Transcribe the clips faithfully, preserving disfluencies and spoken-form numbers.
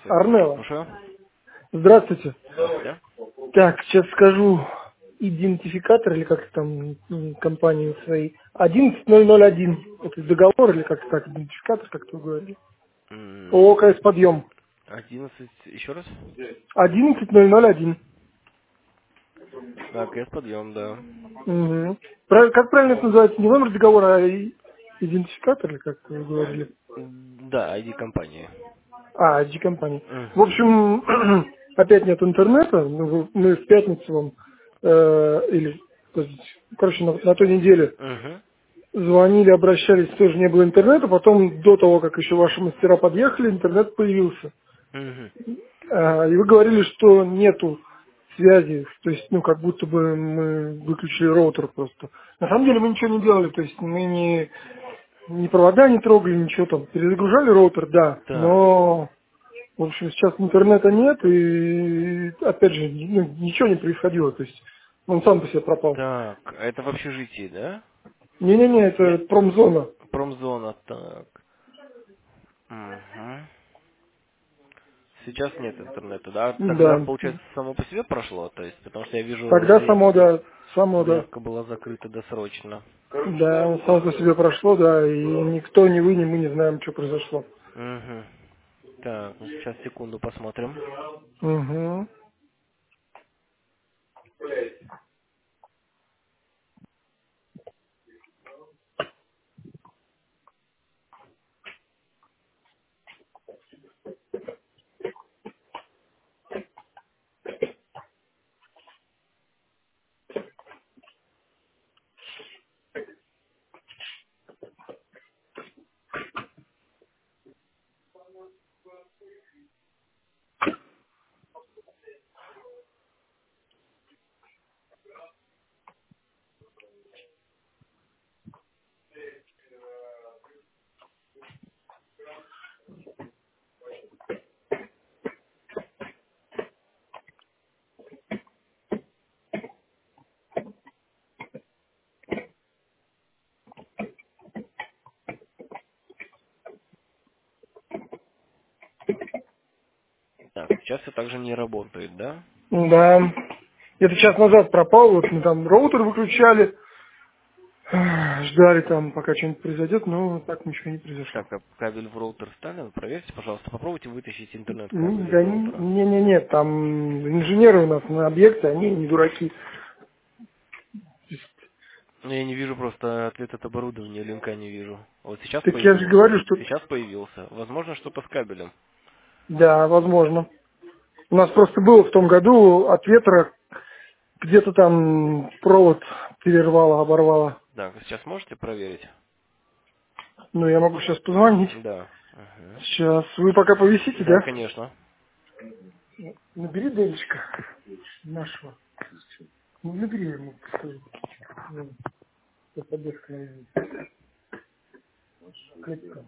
Арнелла. Слушаю. Здравствуйте. Здравствуйте. Так, сейчас скажу идентификатор, или как там м, компании своей. одиннадцать ноль ноль один. Это договор или как так, идентификатор, как вы говорили. М, ООО КС Подъем. одиннадцать, еще раз? одиннадцать ноль ноль один. Так, я подъем, да. Угу. Прав- Как правильно это называется? Не номер договора, а и- идентификатор, или как вы говорили? М, Да, ай ди компании. А, G компании. В Угу. общем, опять нет интернета. Ну, вы- Мы в пятницу вам, э, или, подождите, короче, на, на той неделе Угу. звонили, обращались, тоже не было интернета. Потом, до того, как еще ваши мастера подъехали, интернет появился. Угу. А, и вы говорили, что нету связи, то есть, ну, как будто бы мы выключили роутер просто. На самом деле мы ничего не делали, то есть мы не, ни провода не трогали, ничего там. Перезагружали роутер, да, Так, но, в общем, сейчас интернета нет, и, опять же, ну, ничего не происходило, то есть он сам по себе пропал. так, это в общежитии, да? Не-не-не, это Нет, промзона. промзона, так. Угу. Сейчас нет интернета, да? Тогда, Да. получается, само по себе прошло, то есть, потому что я вижу, Тогда заяв- само, да, само, да. заявка была закрыта досрочно. Да, он сам по себе прошло, да, и никто, ни вы, ни мы не знаем, что произошло. Угу. Так, ну сейчас секунду посмотрим. Угу. Так, сейчас все также не работает, да? Да. Где-то час назад пропал, вот мы там роутер выключали, ждали там, пока что-нибудь произойдет, но так ничего не произошло. Так, а кабель в роутер вставлен? Проверьте, пожалуйста. Попробуйте вытащить М, интернет-кабель из Да роутера. не-не-не, там инженеры у нас на объекте, они не дураки. Ну, я не вижу просто ответ от оборудования, линка не вижу. Вот сейчас Так я же появился. говорю, что Сейчас появился. Возможно, что-то с кабелем. да, возможно. У нас просто было в том году от ветра где-то там провод перервало, оборвало. Так, а сейчас можете проверить? Ну, я могу сейчас позвонить. Да. Ага. Сейчас. Вы пока повисите, Да, да? конечно. Набери Делечка нашего. Ну, набери ему. скажи. Ну, я поддержка, наверное. Клетка.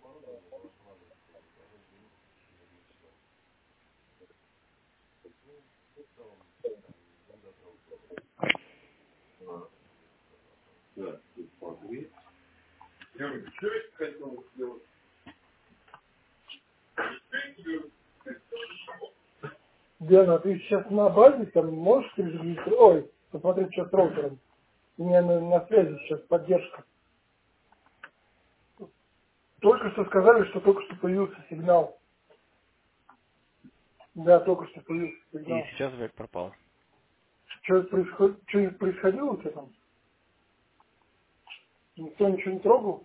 Диана, а ты сейчас на базе там можешь перезагрузить? Ой, посмотреть, что с роутером. У меня на, на связи сейчас поддержка. Только что сказали, что только что появился сигнал. Да, только что появился И сигнал. сейчас опять пропал. Что происходит, что происходило у тебя там? Никто ничего не трогал?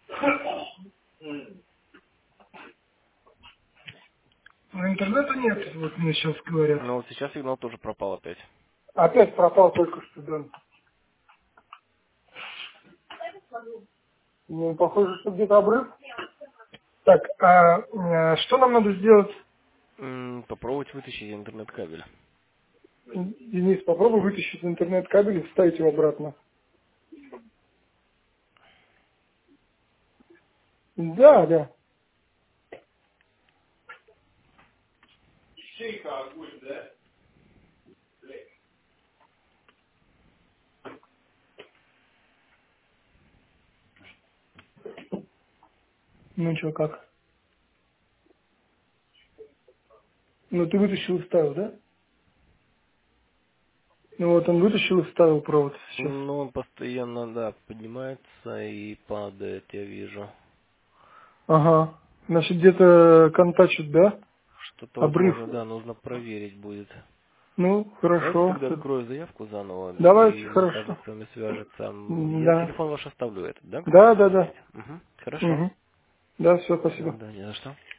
Ну, интернета нет, вот мне сейчас говорят. Но вот сейчас сигнал тоже пропал опять. Опять пропал только что, да. Ну, похоже, что где-то обрыв. Так, а э, что нам надо сделать? М, Попробовать вытащить интернет-кабель. Денис, попробуй вытащить интернет-кабель и вставить его обратно. Да, да. Ну что, как? Ну, ты вытащил и вставил, да? Ну, вот он вытащил и вставил провод сейчас. Ну, он постоянно, да, поднимается и падает, я вижу. Ага. Значит, где-то контачит, да? Что-то, Обрыв. возможно, да, нужно проверить будет. Ну, Давайте хорошо. тогда открою заявку заново, Давайте, и каждый хорошо. с вами свяжется. Я Да. телефон ваш оставлю этот, да? Да, да, да. Звоните. Угу. Хорошо. Угу. Да, все, спасибо. Да, не за что.